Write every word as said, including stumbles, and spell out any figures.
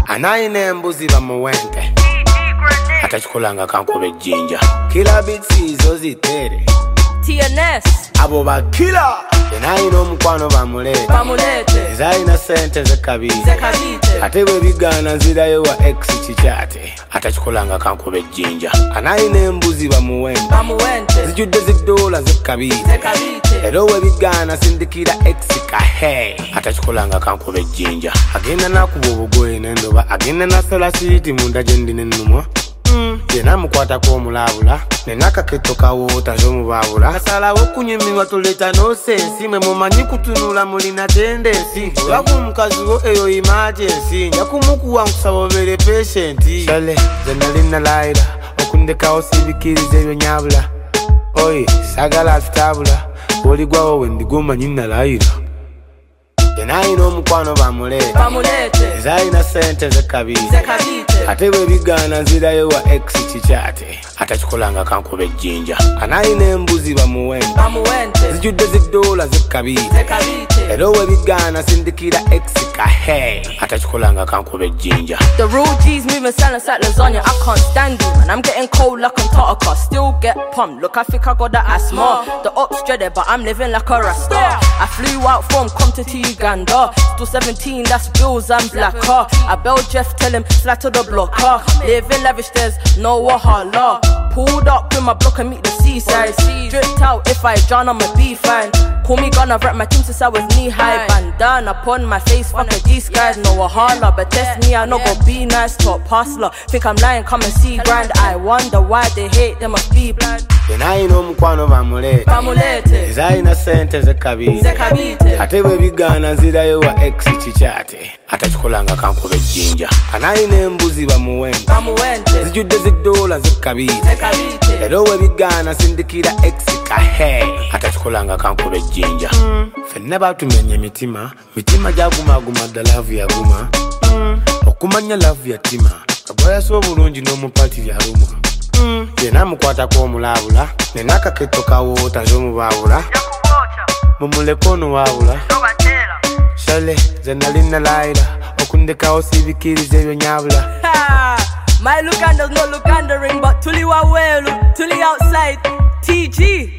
Anaine embuzi bamuwente atachikulanga kankobe jinja kila bitsi zo zitere T N S abo bakila enaino omukwano bamulete bamulete zaina sente zekabite zekabite atebwe bigana nzirayo wa ex chichate atachikulanga kankobe jinja anaine embuzi bamuwente bamuwente zijudde zidola zekabite zekabite erowe bigana sindikira ex kahe atachikulanga kankobe jinja agenda nakuba obugoye nendoba agenda nasala siti munda gyendine nnumwa Yena mukwata ko mulabula nenaka ketoka wota zo mubabula asala okunyimiwa tuleta no sense mwe mumanyi kutunula mulina tendency bakumukazi wo eyo emergency yakumukuwa nkusabobere patient shale zenalina laira okundeka osibikirize byo nyabula oyi sagala stabula oligwawo wendigoma nyina laira Yenaino omukwano bamulete bamulete zaina sente zekabite zekabite atebwe bigana nzirayo wa ex chichate atachikulanga kankobe jinja anaine embuzi bamuwente bamuwente zijudde zidola zekabite zekabite erowe bigana sindikira ex kahe atachikulanga kankobe jinja. The real G's moving silence like lasagna. I can't stand it, man. I'm getting cold like Antarctica. Still get pumped. Look, I think I got the asthma. The ops dreaded, but I'm living like a rasta. I flew out from Compton to Uganda. Still seventeen, that's bills, I'm blacker. I bail Jeff, tell him, flat to the blocker. Living lavish, there's no wahala. Pulled up with my block and meet the seaside. Dripped out, if I drown, I'ma be fine. Call me gonna rap my team since I was knee high. Bandana upon my face, fuck a these guys. No wahala, but test me, I know go be nice. Top hustler, think I'm lying, come and see grind. I wonder why they hate, they must be blind. Yenaino omukwano bamulete bamulete zaina sente zekabite zekabite atebwe bigana nzirayo wa ex chichate atachikulanga kankobe jinja anaine embuzi bamuwente bamuwente zijudde zidola zekabite zekabite erowe bigana sindikira ex kahe atachikulanga kankobe jinja mm. Fenna batumenye emitima mitima jagumaguma dda love yaguma mm. Okumanya love yatima kabaya so bulungi n'omupati byalumwa Mm. Yena mukwata ko mulabula nenaka ketoka wota zo mubabula mumulekono wabula shale zenalina laira okundeka osibikirize byo nyabula My Luganda's no Lugandering, but Tuli wa welu, Tuli outside T G